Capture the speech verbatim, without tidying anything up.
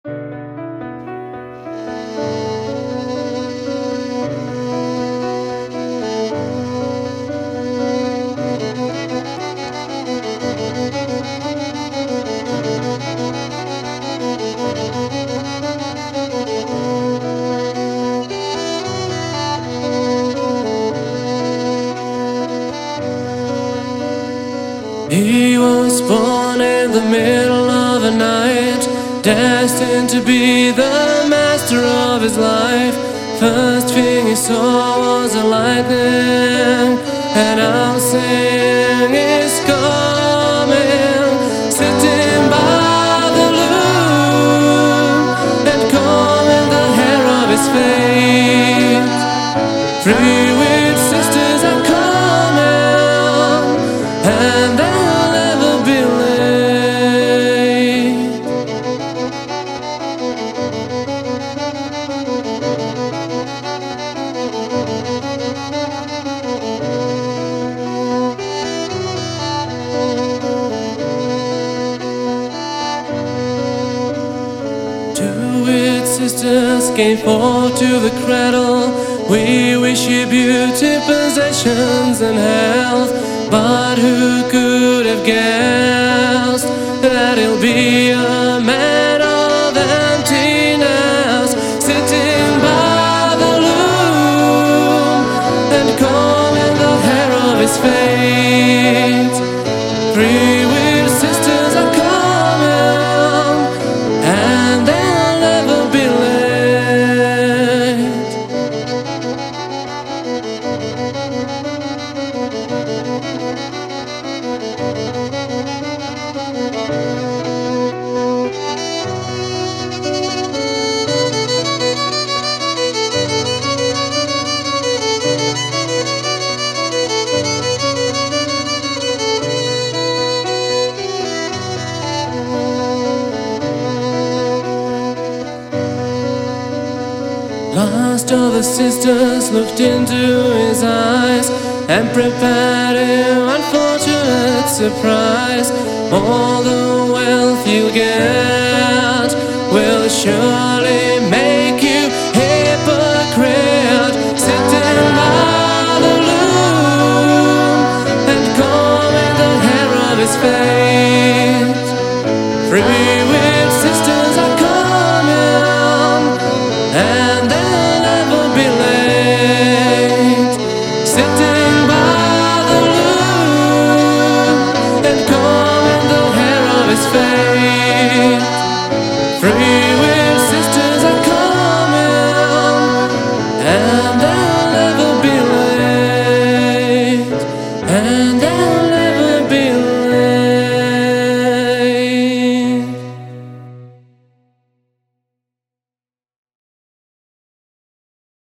He was born in the middle of a night, destined to be the master of his life. First thing he saw was a lightning, and out saying is coming, sitting by the loom and combing the hair of his face. Three weird sisters are coming, and they'll never be late. Two weird sisters came forth to the cradle. We wish you beauty, possessions, and health. But who could have guessed that he'll be a man of emptiness, sitting by the loom and combing the hair of his fate. Three weird sisters are coming, and they'll never be late. Last of the sisters looked into his eyes and prepared him unfortunate surprise. All the wealth you get will surely make you hypocrite, sitting by the loom and combing the hair of his face. Three weird sisters are coming, and they'll never be late, sitting by the loom and combing the hair of his face. Three weird sisters are coming, and they'll never be late, and they'll